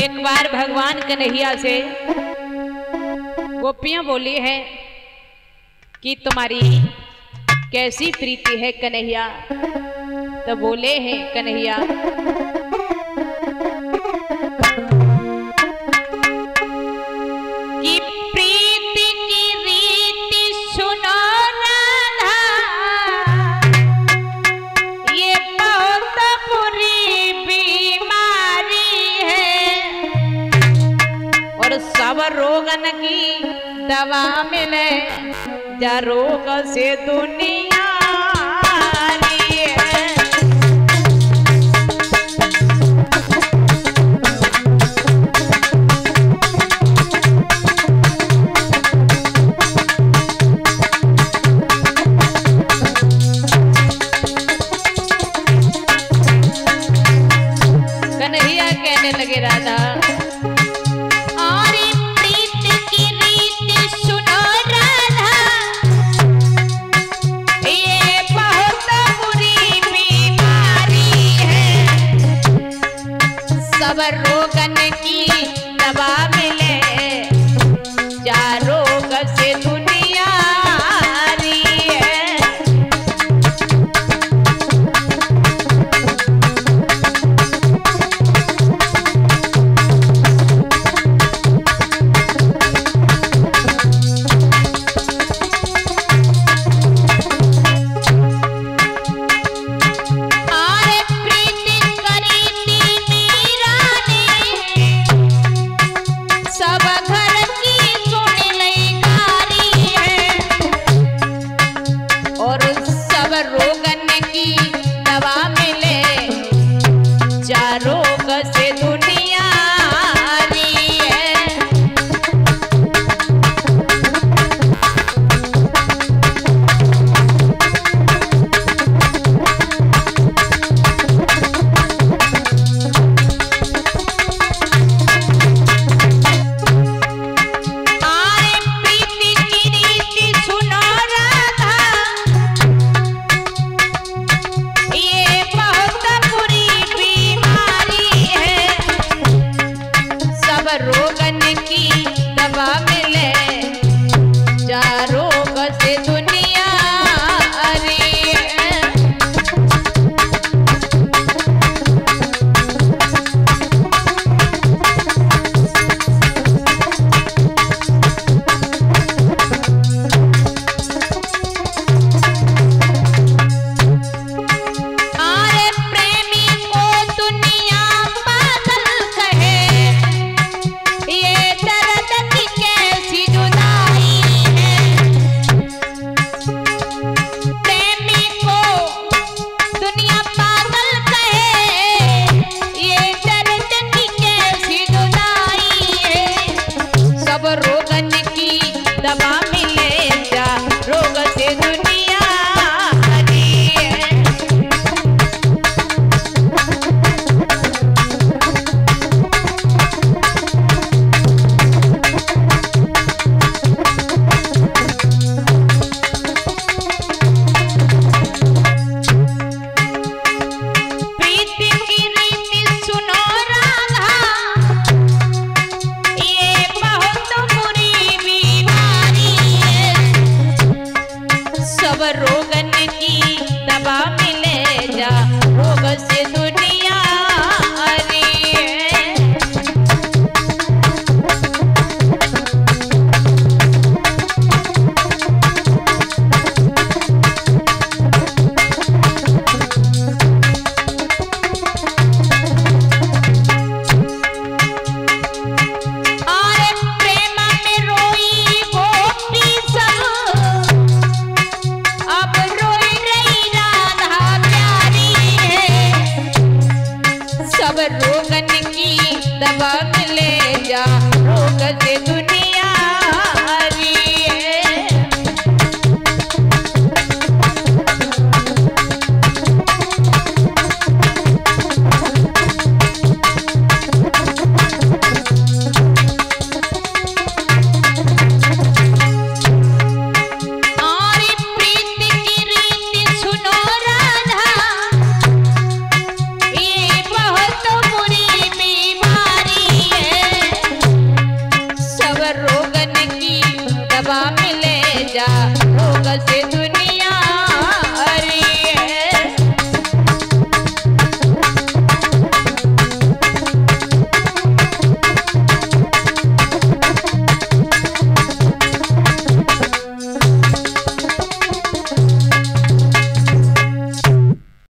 एक बार भगवान कन्हैया से गोपियां बोली है कि तुम्हारी कैसी प्रीति है कन्हैया। तो बोले हैं कन्हैया, कि प्रीति की रीति सुनो राधा, ये बहुत बुरी बीमारी है और सब रोगन की दवा मिले, जा रोग से दुनिया लगे राधा। और प्रीति की रीति सुनो राधा, ये बहुत बुरी बीमारी है, सब रोगन की दवा मिले, जा रोग से दुनिया रोगन की दवा मिले, जा रोग से दुनिया रोगन की दवा मिले, जा रोग से दुनिया रोगन की दवा मिले, जा रोग से दुनिया प्रीति की रीति सुनो राधा, ये बहुत बुरी बीमारी है, सब रोगन की दवा मिले, जा रोग से दुनिया रोगन की दवा मिले, जा रोग से दुनिया मिल